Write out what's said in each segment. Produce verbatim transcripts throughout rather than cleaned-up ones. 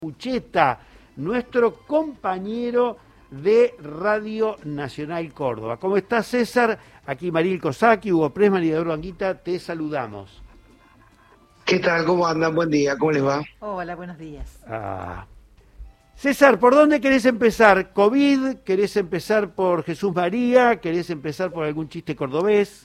Pucheta, nuestro compañero de Radio Nacional Córdoba. ¿Cómo estás, César? Aquí Mariel Cosaki, Hugo Presman y Eduardo Anguita, te saludamos. ¿Qué tal? ¿Cómo andan? Buen día, ¿cómo les va? Hola, buenos días. Ah. César, ¿por dónde querés empezar? ¿COVID? ¿Querés empezar por Jesús María? ¿Querés empezar por algún chiste cordobés?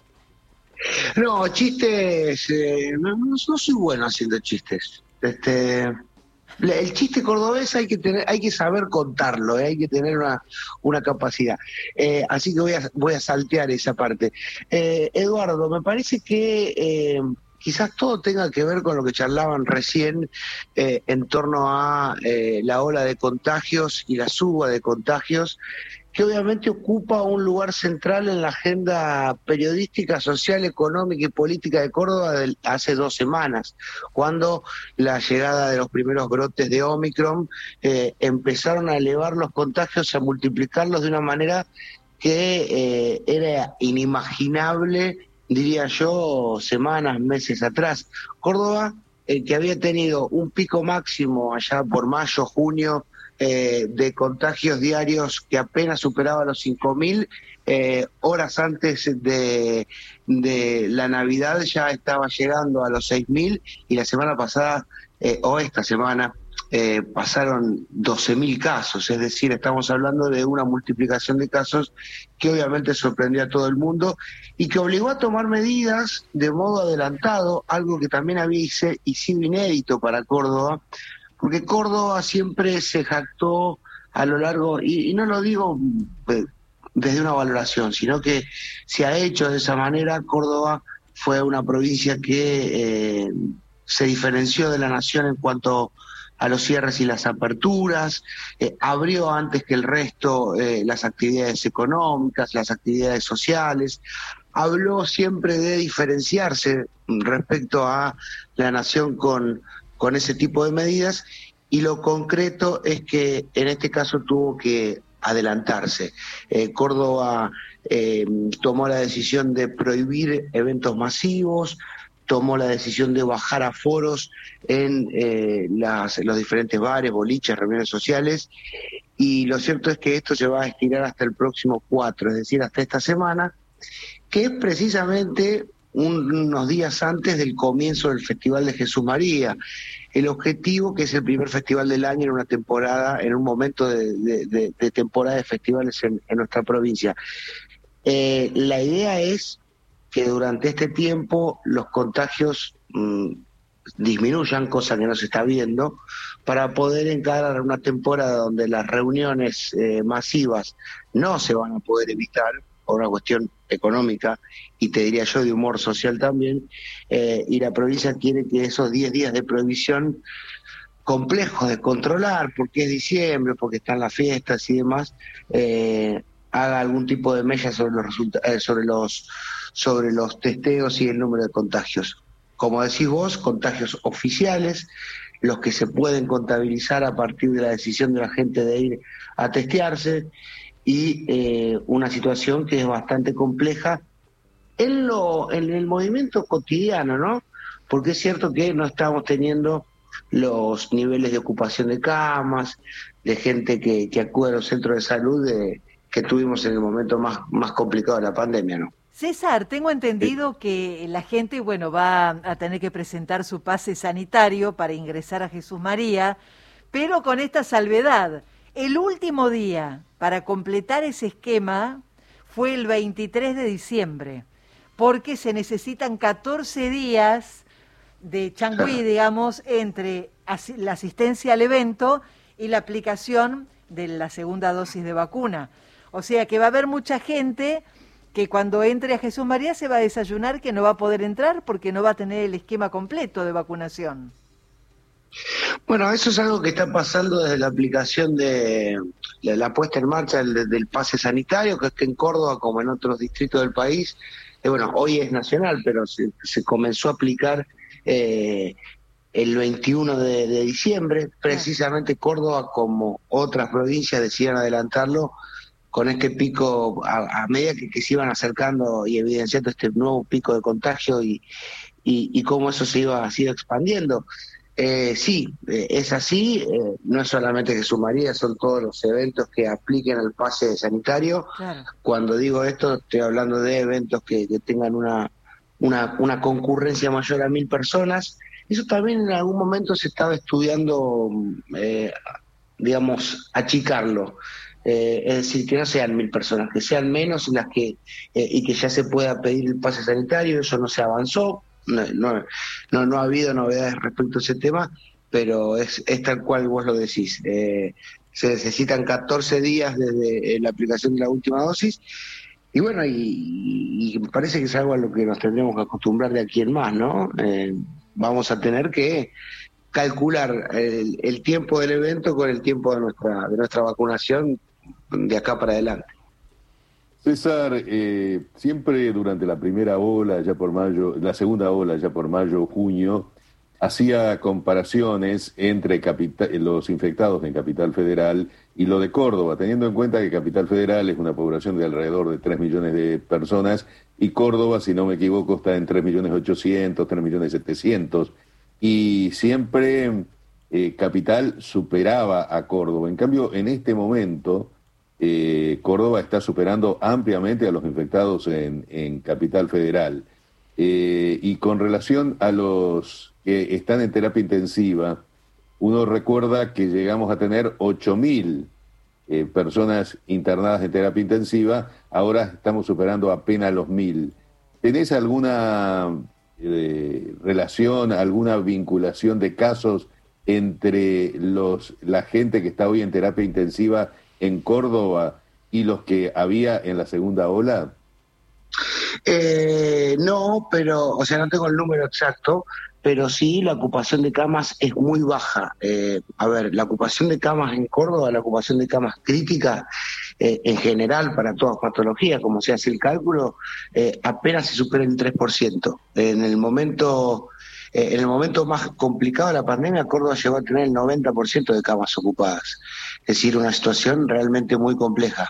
No, chistes, eh, no, no, no soy bueno haciendo chistes. Este, el chiste cordobés hay que tener, hay que saber contarlo, eh, hay que tener una, una capacidad. Eh, así que voy a, voy a saltear esa parte. Eh, Eduardo, me parece que eh, quizás todo tenga que ver con lo que charlaban recién eh, en torno a eh, la ola de contagios y la suba de contagios, que obviamente ocupa un lugar central en la agenda periodística, social, económica y política de Córdoba de hace dos semanas, cuando la llegada de los primeros brotes de Omicron eh, empezaron a elevar los contagios, a multiplicarlos de una manera que eh, era inimaginable, diría yo, semanas, meses atrás. Córdoba, eh, que había tenido un pico máximo allá por mayo, junio, Eh, de contagios diarios que apenas superaba los cinco mil, eh, horas antes de, de la Navidad ya estaba llegando a los seis mil, y la semana pasada, eh, o esta semana, eh, pasaron doce mil casos, es decir, estamos hablando de una multiplicación de casos que obviamente sorprendió a todo el mundo y que obligó a tomar medidas de modo adelantado, algo que también había y sido inédito para Córdoba, porque Córdoba siempre se jactó a lo largo, y, y no lo digo desde una valoración, sino que se ha hecho de esa manera. Córdoba fue una provincia que eh, se diferenció de la nación en cuanto a los cierres y las aperturas, eh, abrió antes que el resto eh, las actividades económicas, las actividades sociales, habló siempre de diferenciarse respecto a la nación con con ese tipo de medidas, y lo concreto es que en este caso tuvo que adelantarse. Eh, Córdoba eh, tomó la decisión de prohibir eventos masivos, tomó la decisión de bajar aforos en eh, las, los diferentes bares, boliches, reuniones sociales, y lo cierto es que esto se va a estirar hasta el próximo cuatro, es decir, hasta esta semana, que es precisamente unos días antes del comienzo del Festival de Jesús María. El objetivo, que es el primer festival del año en una temporada, en un momento de, de, de, de temporada de festivales en, en nuestra provincia. Eh, la idea es que durante este tiempo los contagios mmm, disminuyan, cosa que no se está viendo, para poder encarar una temporada donde las reuniones eh, masivas no se van a poder evitar, por una cuestión económica y te diría yo de humor social también, eh, y la provincia quiere que esos diez días de prohibición, complejos de controlar, porque es diciembre, porque están las fiestas y demás, eh, haga algún tipo de mella sobre los resulta- eh, sobre los sobre los testeos y el número de contagios. Como decís vos, contagios oficiales, los que se pueden contabilizar a partir de la decisión de la gente de ir a testearse, y eh, una situación que es bastante compleja en lo en el movimiento cotidiano, ¿no? Porque es cierto que no estamos teniendo los niveles de ocupación de camas, de gente que, que acude a los centros de salud de, que tuvimos en el momento más, más complicado de la pandemia, ¿no? César, tengo entendido que la gente, bueno, va a tener que presentar su pase sanitario para ingresar a Jesús María, pero con esta salvedad. El último día para completar ese esquema fue el veintitrés de diciembre, porque se necesitan catorce días de changüí, digamos, entre as- la asistencia al evento y la aplicación de la segunda dosis de vacuna. O sea que va a haber mucha gente que cuando entre a Jesús María se va a desayunar que no va a poder entrar porque no va a tener el esquema completo de vacunación. Bueno, eso es algo que está pasando desde la aplicación de, de la puesta en marcha del, del pase sanitario, que es que en Córdoba, como en otros distritos del país, eh, bueno, hoy es nacional, pero se, se comenzó a aplicar eh, el veintiuno de, de diciembre. Precisamente Córdoba, como otras provincias, decidieron adelantarlo con este pico, a, a medida que, que se iban acercando y evidenciando este nuevo pico de contagio y, y, y cómo eso se iba, se iba expandiendo. Eh, sí, eh, es así, eh, no es solamente Jesús María, son todos los eventos que apliquen al pase sanitario. Claro. Cuando digo esto, estoy hablando de eventos que, que tengan una, una, una concurrencia mayor a mil personas. Eso también en algún momento se estaba estudiando, eh, digamos, achicarlo. Eh, es decir, que no sean mil personas, que sean menos las que eh, y que ya se pueda pedir el pase sanitario. Eso no se avanzó. No, no, no, no ha habido novedades respecto a ese tema, pero es, es tal cual vos lo decís. Eh, se necesitan catorce días desde la aplicación de la última dosis, y bueno, y, y me parece que es algo a lo que nos tendremos que acostumbrar de aquí en más, ¿no? Eh, vamos a tener que calcular el, el tiempo del evento con el tiempo de nuestra, de nuestra vacunación de acá para adelante. César, eh, siempre durante la primera ola, ya por mayo, la segunda ola, ya por mayo, junio, hacía comparaciones entre capital, los infectados en Capital Federal y lo de Córdoba, teniendo en cuenta que Capital Federal es una población de alrededor de tres millones de personas y Córdoba, si no me equivoco, está en tres millones ochocientos, tres millones setecientos, y siempre eh, Capital superaba a Córdoba. En cambio, en este momento... Eh, Córdoba está superando ampliamente a los infectados en, en Capital Federal. Eh, y con relación a los que están en terapia intensiva, uno recuerda que llegamos a tener ocho mil eh, personas internadas en terapia intensiva, ahora estamos superando apenas los mil. ¿Tenés alguna eh, relación, alguna vinculación de casos entre los la gente que está hoy en terapia intensiva en Córdoba y los que había en la segunda ola? Eh, no, pero, o sea, no tengo el número exacto, pero sí la ocupación de camas es muy baja. Eh, a ver, la ocupación de camas en Córdoba, la ocupación de camas crítica, eh, en general para todas patologías, como se hace el cálculo, eh, apenas se supera el tres por ciento. En el momento... Eh, en el momento más complicado de la pandemia, Córdoba llegó a tener el noventa por ciento de camas ocupadas. Es decir, una situación realmente muy compleja.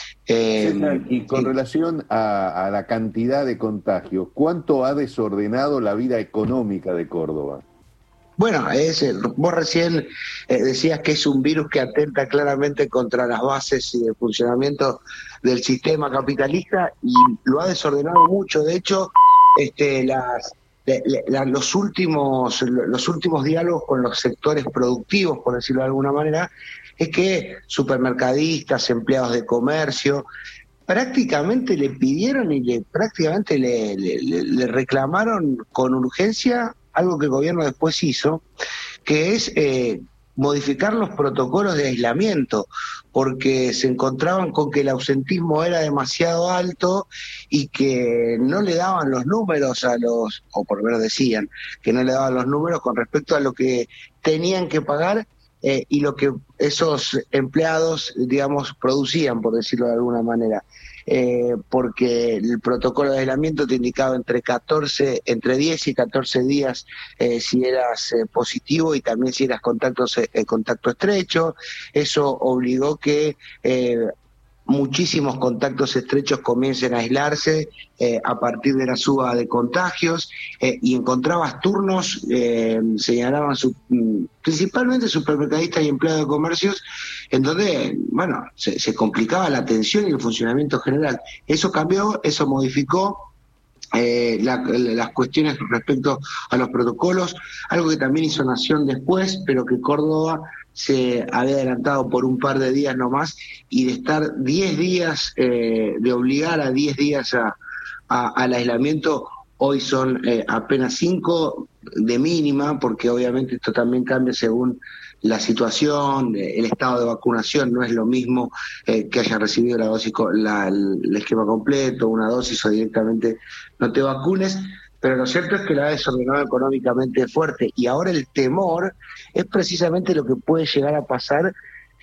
Eh, César, y con sí. relación a, a la cantidad de contagios, ¿cuánto ha desordenado la vida económica de Córdoba? Bueno, es, vos recién eh, decías que es un virus que atenta claramente contra las bases y el funcionamiento del sistema capitalista, y lo ha desordenado mucho. De hecho, este, las... La, los últimos los últimos diálogos con los sectores productivos, por decirlo de alguna manera, es que supermercadistas, empleados de comercio, prácticamente le pidieron y le prácticamente le, le, le reclamaron con urgencia algo que el gobierno después hizo, que es eh, modificar los protocolos de aislamiento, porque se encontraban con que el ausentismo era demasiado alto y que no le daban los números a los, o por lo menos decían, que no le daban los números con respecto a lo que tenían que pagar eh, y lo que esos empleados, digamos, producían, por decirlo de alguna manera. Eh, porque el protocolo de aislamiento te indicaba entre catorce, entre diez y catorce días eh, si eras eh, positivo, y también si eras contactos, eh, contacto estrecho. Eso obligó que eh, muchísimos contactos estrechos comiencen a aislarse eh, a partir de la suba de contagios, eh, y encontrabas turnos, eh, señalaban su, principalmente supermercadistas y empleados de comercios, en donde, bueno, se, se complicaba la atención y el funcionamiento general. Eso cambió, eso modificó eh, la, las cuestiones respecto a los protocolos, algo que también hizo Nación después, pero que Córdoba se había adelantado por un par de días nomás, y de estar diez días, eh, de obligar a diez días a, a, al aislamiento, hoy son eh, apenas cinco de mínima, porque obviamente esto también cambia según la situación, eh, el estado de vacunación. No es lo mismo eh, que haya recibido la dosis, la, el esquema completo, una dosis, o directamente no te vacunes. Pero lo cierto es que la ha desordenado económicamente fuerte, y ahora el temor es precisamente lo que puede llegar a pasar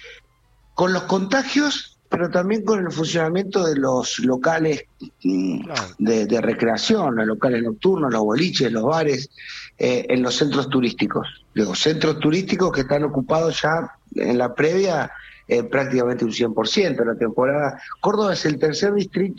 con los contagios, pero también con el funcionamiento de los locales de, de recreación, los locales nocturnos, los boliches, los bares, eh, en los centros turísticos. Los centros turísticos que están ocupados ya en la previa eh, prácticamente un cien por ciento de la temporada. Córdoba es el tercer distrito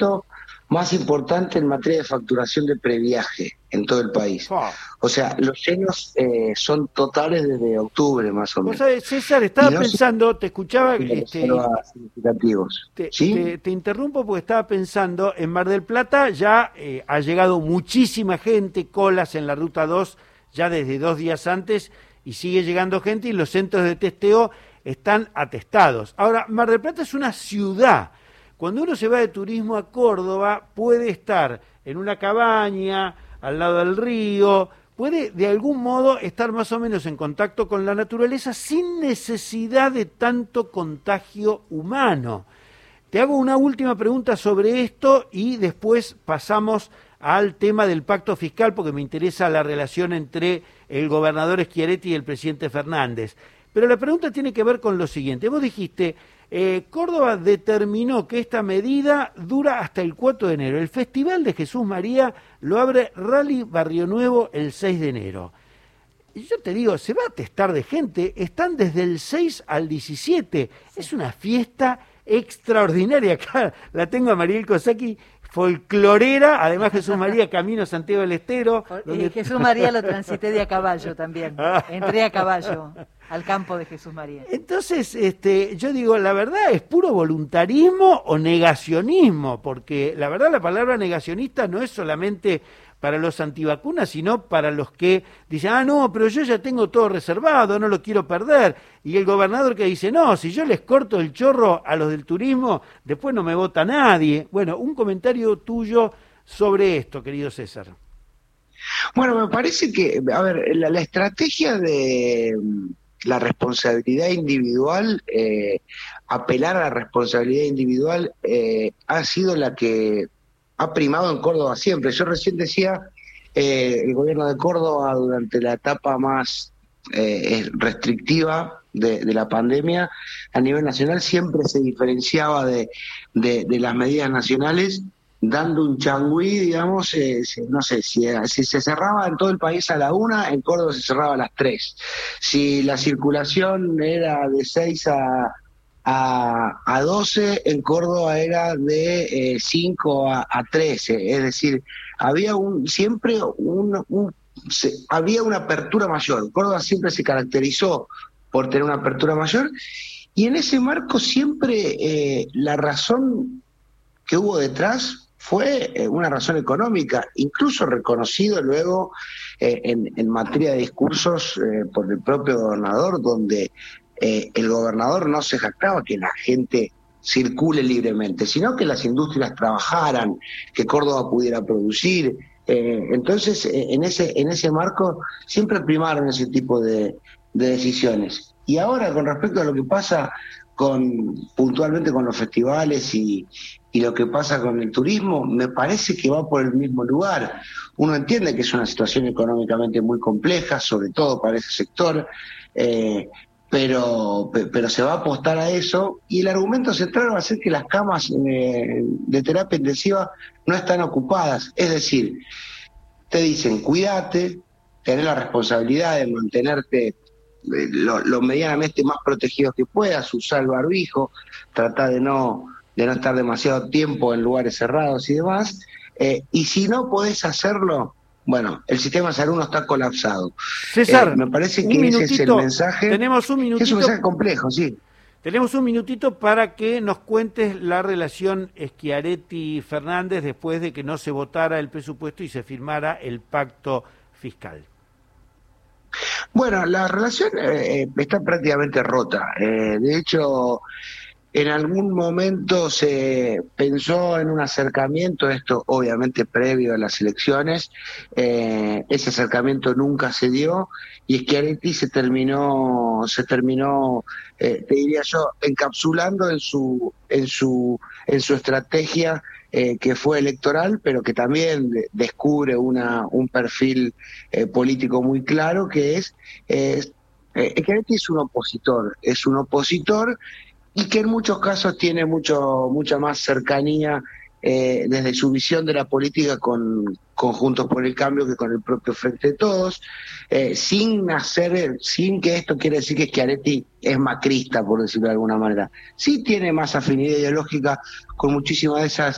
más importante en materia de facturación de previaje en todo el país. Oh. O sea, los llenos eh, son totales desde octubre más o menos. Vos sabés, César, estaba no pensando, te escuchaba, este, significativos. te, ¿Sí? te, te interrumpo porque estaba pensando, en Mar del Plata ya eh, ha llegado muchísima gente, colas en la Ruta dos, ya desde dos días antes, y sigue llegando gente y los centros de testeo están atestados. Ahora, Mar del Plata es una ciudad. Cuando uno se va de turismo a Córdoba, puede estar en una cabaña, al lado del río, puede de algún modo estar más o menos en contacto con la naturaleza sin necesidad de tanto contagio humano. Te hago una última pregunta sobre esto y después pasamos al tema del pacto fiscal, porque me interesa la relación entre el gobernador Schiaretti y el presidente Fernández. Pero la pregunta tiene que ver con lo siguiente. Vos dijiste, eh, Córdoba determinó que esta medida dura hasta el cuatro de enero. El Festival de Jesús María lo abre Rally Barrio Nuevo el seis de enero. Y yo te digo, se va a testar de gente, están desde el seis al diecisiete. Es una fiesta extraordinaria. Acá la tengo a Mariel Cosacchi, folclorera, además Jesús María Camino Santiago del Estero. Donde... Eh, Jesús María lo transité de a caballo también, entré a caballo al campo de Jesús María. Entonces, este, yo digo, la verdad es puro voluntarismo o negacionismo, porque la verdad la palabra negacionista no es solamente para los antivacunas, sino para los que dicen, ah, no, pero yo ya tengo todo reservado, no lo quiero perder. Y el gobernador que dice, no, si yo les corto el chorro a los del turismo, después no me vota nadie. Bueno, un comentario tuyo sobre esto, querido César. Bueno, me parece que, a ver, la, la estrategia de la responsabilidad individual, eh, apelar a la responsabilidad individual, eh, ha sido la que ha primado en Córdoba siempre. Yo recién decía, eh, el gobierno de Córdoba durante la etapa más eh, restrictiva de, de la pandemia a nivel nacional siempre se diferenciaba de, de, de las medidas nacionales, dando un changüí, digamos, eh, no sé, si, si se cerraba en todo el país a la una, en Córdoba se cerraba a las tres. Si la circulación era de seis a... A, a doce, en Córdoba era de eh, cinco a, a trece, es decir, había un siempre un, un se, había una apertura mayor. Córdoba siempre se caracterizó por tener una apertura mayor, y en ese marco siempre eh, la razón que hubo detrás fue eh, una razón económica, incluso reconocido luego eh, en, en materia de discursos eh, por el propio gobernador, donde Eh, el gobernador no se jactaba que la gente circule libremente, sino que las industrias trabajaran, que Córdoba pudiera producir. Eh, entonces, eh, en ese en ese marco siempre primaron ese tipo de, de decisiones. Y ahora, con respecto a lo que pasa con puntualmente con los festivales y, y lo que pasa con el turismo, me parece que va por el mismo lugar. Uno entiende que es una situación económicamente muy compleja, sobre todo para ese sector, eh, pero pero se va a apostar a eso, y el argumento central va a ser que las camas eh, de terapia intensiva no están ocupadas. Es decir, te dicen, cuídate, tenés la responsabilidad de mantenerte eh, lo, lo medianamente más protegido que puedas, usar el barbijo, tratar de no, de no estar demasiado tiempo en lugares cerrados y demás, eh, y si no podés hacerlo, bueno, el sistema de salud no está colapsado. César, eh, me parece que ese es el mensaje. Tenemos un minutito. Es un mensaje complejo, sí. Tenemos un minutito para que nos cuentes la relación Schiaretti-Fernández después de que no se votara el presupuesto y se firmara el pacto fiscal. Bueno, la relación eh, está prácticamente rota. Eh, de hecho, en algún momento se pensó en un acercamiento, esto obviamente previo a las elecciones, eh, ese acercamiento nunca se dio, y Schiaretti se terminó, se terminó, eh, te diría yo, encapsulando en su, en su, en su estrategia eh, que fue electoral, pero que también de, descubre una, un perfil eh, político muy claro, que es, eh, eh, Schiaretti es un opositor, es un opositor y que en muchos casos tiene mucho mucha más cercanía eh, desde su visión de la política con, con Juntos por el Cambio que con el propio Frente de Todos, eh, sin hacer, sin que esto quiere decir que Schiaretti es macrista, por decirlo de alguna manera. Sí tiene más afinidad ideológica con muchísimas de esas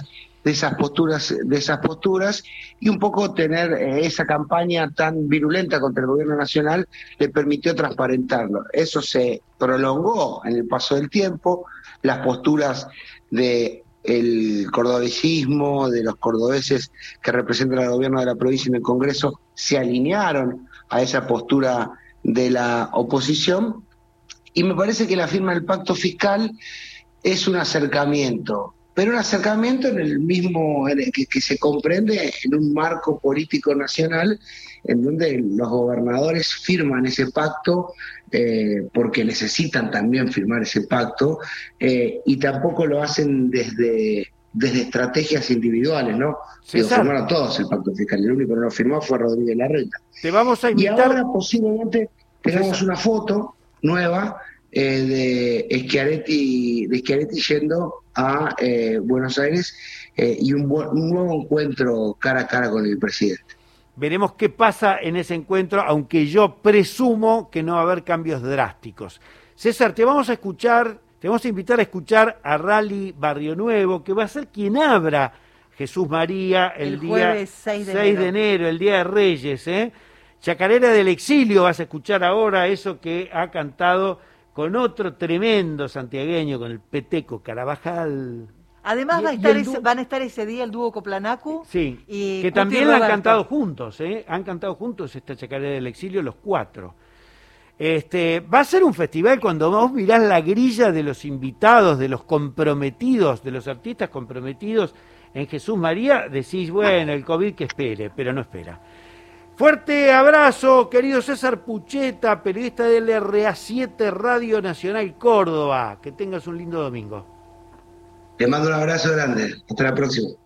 de esas posturas, de esas posturas, y un poco tener eh, esa campaña tan virulenta contra el gobierno nacional le permitió transparentarlo. Eso se prolongó en el paso del tiempo, las posturas de el cordobesismo, de los cordobeses que representan al gobierno de la provincia en el Congreso, se alinearon a esa postura de la oposición, y me parece que la firma del pacto fiscal es un acercamiento, pero un acercamiento en el mismo, en el que, que se comprende en un marco político nacional, en donde los gobernadores firman ese pacto eh, porque necesitan también firmar ese pacto, eh, y tampoco lo hacen desde, desde estrategias individuales, ¿no? Digo, firmaron todos el pacto fiscal, el único que no lo firmó fue Rodríguez Larreta. Te vamos a invitar. Y ahora posiblemente tengamos César. una foto nueva eh, de Schiaretti, de Schiaretti yendo a eh, Buenos Aires eh, y un, bu- un nuevo encuentro cara a cara con el presidente. Veremos qué pasa en ese encuentro, aunque yo presumo que no va a haber cambios drásticos. César, te vamos a escuchar, te vamos a invitar a escuchar a Rally Barrio Nuevo, que va a ser quien abra Jesús María el, El día jueves seis de enero. de enero, el día de Reyes, ¿eh? Chacarera del Exilio, vas a escuchar ahora eso que ha cantado con otro tremendo santiagueño, con el Peteco Carabajal. Además Y- va a y estar el ese- dúo- van a estar ese día el dúo Coplanacu Sí, y que Cuti también la han Roberto. cantado juntos, ¿eh? Han cantado juntos esta Chacarera del Exilio, los cuatro. Este, va a ser un festival cuando vos mirás la grilla de los invitados, de los comprometidos, de los artistas comprometidos en Jesús María, decís, bueno, el COVID que espere, pero no espera. Fuerte abrazo, querido César Pucheta, periodista del R A siete Radio Nacional Córdoba. Que tengas un lindo domingo. Te mando un abrazo grande. Hasta la próxima.